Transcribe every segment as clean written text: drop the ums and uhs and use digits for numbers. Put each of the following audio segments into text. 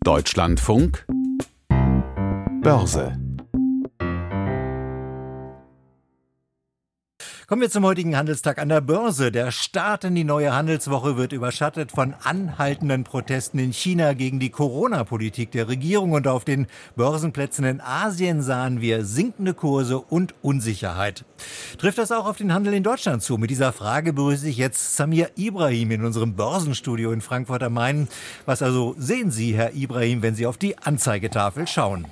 Deutschlandfunk Börse. Kommen wir zum heutigen Handelstag an der Börse. Der Start in die neue Handelswoche wird überschattet von anhaltenden Protesten in China gegen die Corona-Politik der Regierung. Und auf den Börsenplätzen in Asien sahen wir sinkende Kurse und Unsicherheit. Trifft das auch auf den Handel in Deutschland zu? Mit dieser Frage begrüße ich jetzt Samir Ibrahim in unserem Börsenstudio in Frankfurt am Main. Was also sehen Sie, Herr Ibrahim, wenn Sie auf die Anzeigetafel schauen?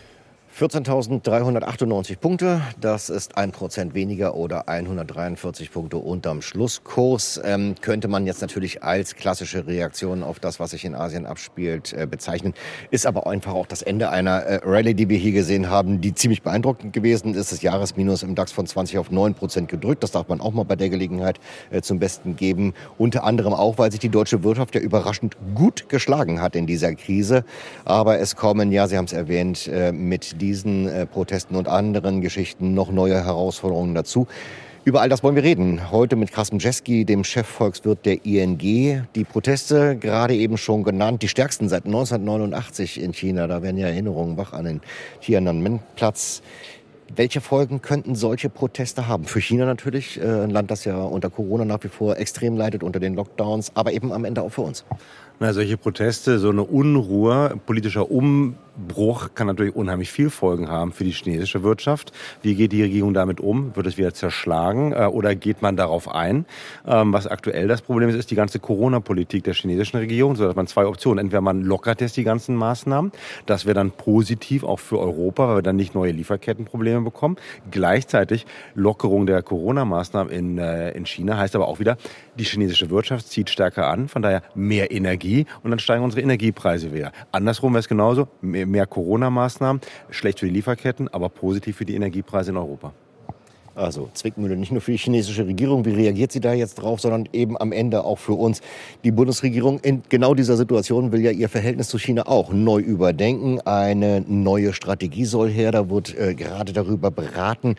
14.398 Punkte, das ist 1% weniger oder 143 Punkte unterm Schlusskurs. Könnte man jetzt natürlich als klassische Reaktion auf das, was sich in Asien abspielt, bezeichnen. Ist aber einfach auch das Ende einer Rallye, die wir hier gesehen haben, die ziemlich beeindruckend gewesen ist. Das Jahresminus im DAX von 20 auf 9% gedrückt. Das darf man auch mal bei der Gelegenheit zum Besten geben. Unter anderem auch, weil sich die deutsche Wirtschaft ja überraschend gut geschlagen hat in dieser Krise. Aber es kommen, ja, Sie haben es erwähnt, mit diesen Protesten und anderen Geschichten noch neue Herausforderungen dazu. Über all das wollen wir reden. Heute mit Carsten Jeski, dem Chefvolkswirt der ING. Die Proteste, gerade eben schon genannt, die stärksten seit 1989 in China. Da werden ja Erinnerungen wach an den Tiananmen-Platz. Welche Folgen könnten solche Proteste haben? Für China natürlich, ein Land, das ja unter Corona nach wie vor extrem leidet, unter den Lockdowns, aber eben am Ende auch für uns. Solche Proteste, so eine Unruhe, politischer Umbruch kann natürlich unheimlich viel Folgen haben für die chinesische Wirtschaft. Wie geht die Regierung damit um? Wird es wieder zerschlagen oder geht man darauf ein? Was aktuell das Problem ist die ganze Corona-Politik der chinesischen Regierung, so dass man zwei Optionen. Entweder man lockert jetzt die ganzen Maßnahmen, das wäre dann positiv auch für Europa, weil wir dann nicht neue Lieferkettenprobleme bekommen. Gleichzeitig Lockerung der Corona-Maßnahmen in China heißt aber auch wieder, die chinesische Wirtschaft zieht stärker an, von daher mehr Energie und dann steigen unsere Energiepreise wieder. Andersrum wäre es genauso, mehr Corona-Maßnahmen, schlecht für die Lieferketten, aber positiv für die Energiepreise in Europa. Also Zwickmühle nicht nur für die chinesische Regierung, wie reagiert sie da jetzt drauf, sondern eben am Ende auch für uns. Die Bundesregierung in genau dieser Situation will ja ihr Verhältnis zu China auch neu überdenken. Eine neue Strategie soll her, da wird gerade darüber beraten.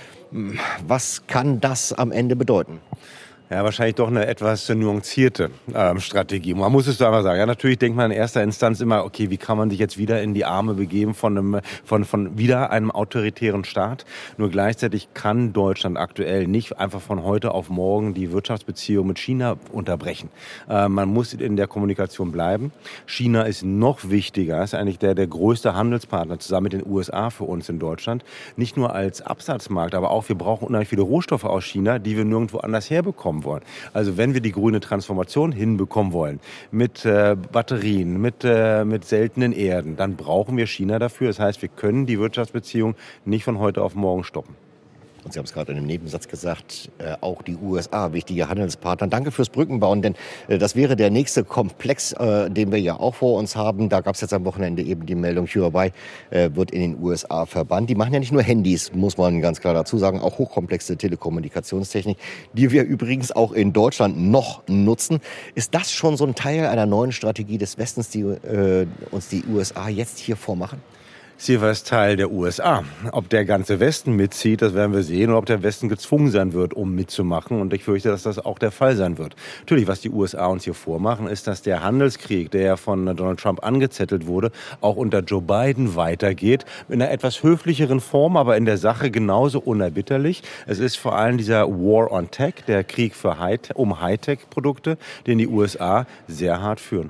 Was kann das am Ende bedeuten? Ja, wahrscheinlich doch eine etwas nuancierte Strategie. Man muss es so einfach sagen. Ja, natürlich denkt man in erster Instanz immer, okay, wie kann man sich jetzt wieder in die Arme begeben von wieder einem autoritären Staat? Nur gleichzeitig kann Deutschland aktuell nicht einfach von heute auf morgen die Wirtschaftsbeziehung mit China unterbrechen. Man muss in der Kommunikation bleiben. China ist noch wichtiger, ist eigentlich der größte Handelspartner zusammen mit den USA für uns in Deutschland. Nicht nur als Absatzmarkt, aber auch wir brauchen unheimlich viele Rohstoffe aus China, die wir nirgendwo anders herbekommen wollen. Also wenn wir die grüne Transformation hinbekommen wollen, mit Batterien, mit seltenen Erden, dann brauchen wir China dafür. Das heißt, wir können die Wirtschaftsbeziehung nicht von heute auf morgen stoppen. Und Sie haben es gerade in einem Nebensatz gesagt, auch die USA, wichtige Handelspartner. Danke fürs Brückenbauen, denn das wäre der nächste Komplex, den wir ja auch vor uns haben. Da gab es jetzt am Wochenende eben die Meldung, Huawei wird in den USA verbannt. Die machen ja nicht nur Handys, muss man ganz klar dazu sagen, auch hochkomplexe Telekommunikationstechnik, die wir übrigens auch in Deutschland noch nutzen. Ist das schon so ein Teil einer neuen Strategie des Westens, die uns die USA jetzt hier vormachen? Sie war Teil der USA. Ob der ganze Westen mitzieht, das werden wir sehen, oder ob der Westen gezwungen sein wird, um mitzumachen. Und ich fürchte, dass das auch der Fall sein wird. Natürlich, was die USA uns hier vormachen, ist, dass der Handelskrieg, der von Donald Trump angezettelt wurde, auch unter Joe Biden weitergeht. In einer etwas höflicheren Form, aber in der Sache genauso unerbitterlich. Es ist vor allem dieser War on Tech, der Krieg um Hightech-Produkte, den die USA sehr hart führen.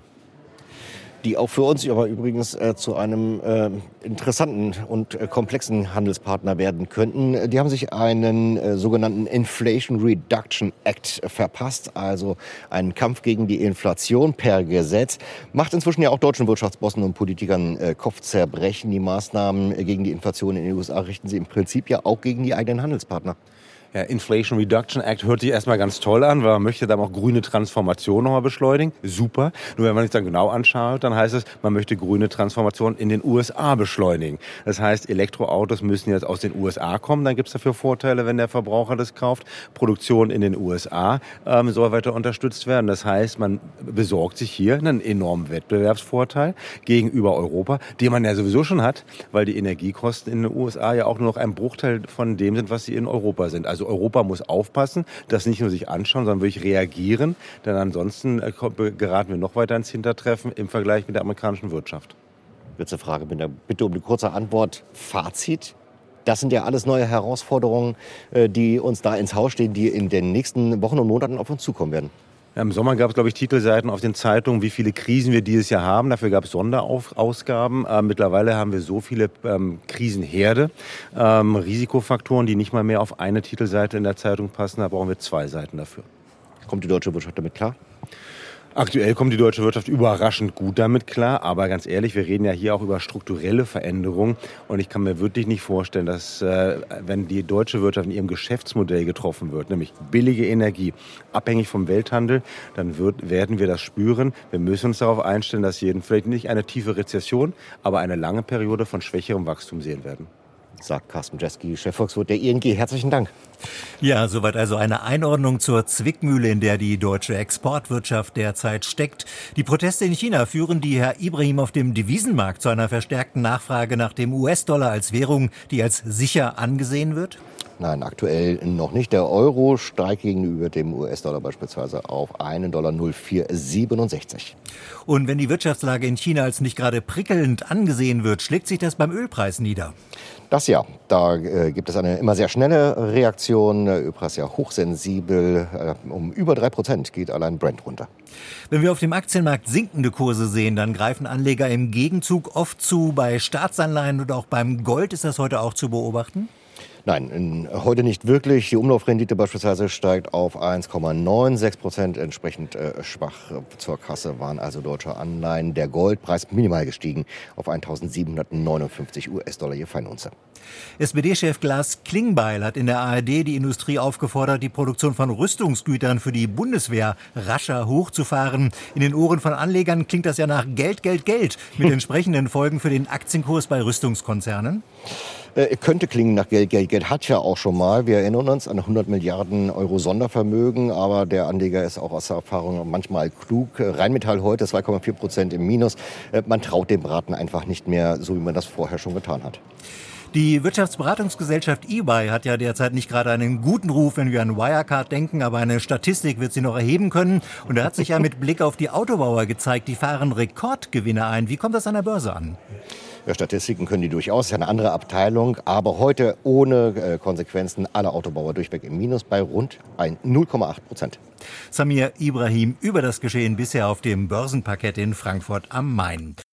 Die auch für uns aber übrigens zu einem interessanten und komplexen Handelspartner werden könnten. Die haben sich einen sogenannten Inflation Reduction Act verpasst, also einen Kampf gegen die Inflation per Gesetz. Macht inzwischen ja auch deutschen Wirtschaftsbossen und Politikern Kopfzerbrechen. Die Maßnahmen gegen die Inflation in den USA richten sie im Prinzip ja auch gegen die eigenen Handelspartner. Ja, Inflation Reduction Act hört sich erstmal ganz toll an, weil man möchte dann auch grüne Transformation nochmal beschleunigen. Super. Nur wenn man sich dann genau anschaut, dann heißt es, man möchte grüne Transformation in den USA beschleunigen. Das heißt, Elektroautos müssen jetzt aus den USA kommen. Dann gibt es dafür Vorteile, wenn der Verbraucher das kauft. Produktion in den USA soll weiter unterstützt werden. Das heißt, man besorgt sich hier einen enormen Wettbewerbsvorteil gegenüber Europa, den man ja sowieso schon hat, weil die Energiekosten in den USA ja auch nur noch ein Bruchteil von dem sind, was sie in Europa sind. Also Also Europa muss aufpassen, das nicht nur sich anschauen, sondern wirklich reagieren, denn ansonsten geraten wir noch weiter ins Hintertreffen im Vergleich mit der amerikanischen Wirtschaft. Letzte Frage, bitte um eine kurze Antwort. Fazit? Das sind ja alles neue Herausforderungen, die uns da ins Haus stehen, die in den nächsten Wochen und Monaten auf uns zukommen werden. Ja, im Sommer gab es, glaube ich, Titelseiten auf den Zeitungen, wie viele Krisen wir dieses Jahr haben. Dafür gab es Sonderausgaben. Mittlerweile haben wir so viele Krisenherde, Risikofaktoren, die nicht mal mehr auf eine Titelseite in der Zeitung passen. Da brauchen wir 2 Seiten dafür. Kommt die deutsche Wirtschaft damit klar? Aktuell kommt die deutsche Wirtschaft überraschend gut damit klar, aber ganz ehrlich, wir reden ja hier auch über strukturelle Veränderungen und ich kann mir wirklich nicht vorstellen, dass wenn die deutsche Wirtschaft in ihrem Geschäftsmodell getroffen wird, nämlich billige Energie, abhängig vom Welthandel, dann werden wir das spüren. Wir müssen uns darauf einstellen, dass wir vielleicht nicht eine tiefe Rezession, aber eine lange Periode von schwächerem Wachstum sehen werden. Sagt Carsten Jeski, Chefvolkswirt der ING. Herzlichen Dank. Ja, soweit also eine Einordnung zur Zwickmühle, in der die deutsche Exportwirtschaft derzeit steckt. Die Proteste in China führen die Herr Ibrahim auf dem Devisenmarkt zu einer verstärkten Nachfrage nach dem US-Dollar als Währung, die als sicher angesehen wird? Nein, aktuell noch nicht. Der Euro steigt gegenüber dem US-Dollar beispielsweise auf $1,0467. Und wenn die Wirtschaftslage in China als nicht gerade prickelnd angesehen wird, schlägt sich das beim Ölpreis nieder? Das ja, da gibt es eine immer sehr schnelle Reaktion. Der Ölpreis ja hochsensibel. Um über 3% geht allein Brent runter. Wenn wir auf dem Aktienmarkt sinkende Kurse sehen, dann greifen Anleger im Gegenzug oft zu. Bei Staatsanleihen und auch beim Gold ist das heute auch zu beobachten? Nein, heute nicht wirklich. Die Umlaufrendite beispielsweise steigt auf 1,96%. Entsprechend schwach zur Kasse waren also deutsche Anleihen. Der Goldpreis minimal gestiegen auf 1.759 US-Dollar je Feinunze. SPD-Chef Lars Klingbeil hat in der ARD die Industrie aufgefordert, die Produktion von Rüstungsgütern für die Bundeswehr rascher hochzufahren. In den Ohren von Anlegern klingt das ja nach Geld, Geld, Geld mit entsprechenden Folgen für den Aktienkurs bei Rüstungskonzernen. Könnte klingen nach Geld. Geld hat ja auch schon mal. Wir erinnern uns an 100 Milliarden Euro Sondervermögen. Aber der Anleger ist auch aus der Erfahrung manchmal klug. Rheinmetall heute 2,4% im Minus. Man traut dem Braten einfach nicht mehr, so wie man das vorher schon getan hat. Die Wirtschaftsberatungsgesellschaft EY hat ja derzeit nicht gerade einen guten Ruf, wenn wir an Wirecard denken, aber eine Statistik wird sie noch erheben können. Und da hat sich ja mit Blick auf die Autobauer gezeigt, die fahren Rekordgewinne ein. Wie kommt das an der Börse an? Ja, Statistiken können die durchaus, ist ja eine andere Abteilung, aber heute ohne Konsequenzen, alle Autobauer durchweg im Minus bei rund 0,8%. Samir Ibrahim über das Geschehen bisher auf dem Börsenparkett in Frankfurt am Main.